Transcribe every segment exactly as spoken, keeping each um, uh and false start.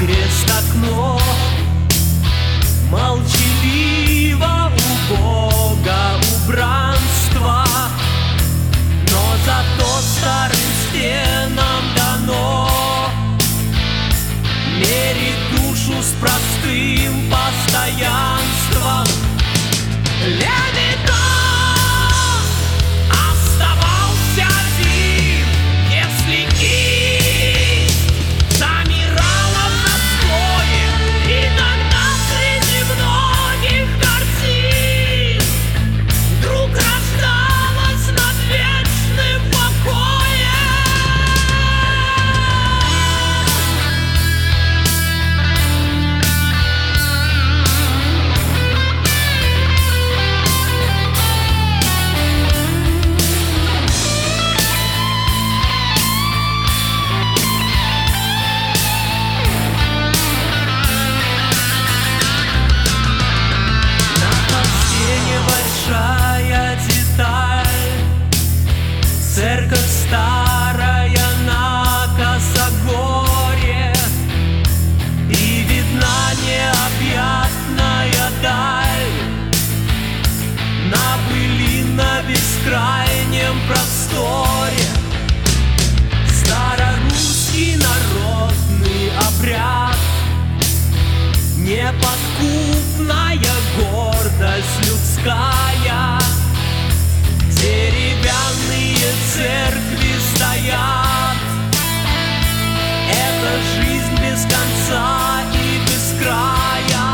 крест окно, молчаливо у Бога убранство, но зато старым стенам дано мерить душу с простым постоянством. Левитан оставался один, если кисть замирала в застое. Иногда среди многих картин вдруг рождалась над вечным покоем. Большая деталь, церковь старая на косогоре, и видна необъятная даль на пылинно-бескрайнем просторе. Старорусский народный обряд, неподкупная гордость людская, деревянные церкви стоят. Это жизнь без конца и без края.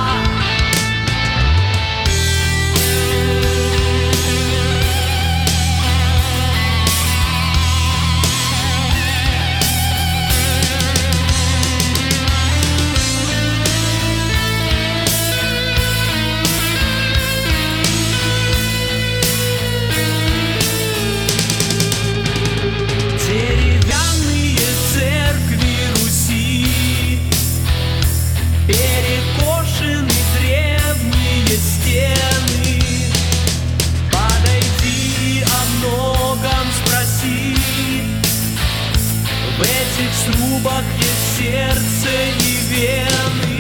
Перекошены древние стены. Подойди, о многом спроси. В этих срубах есть сердце и вены.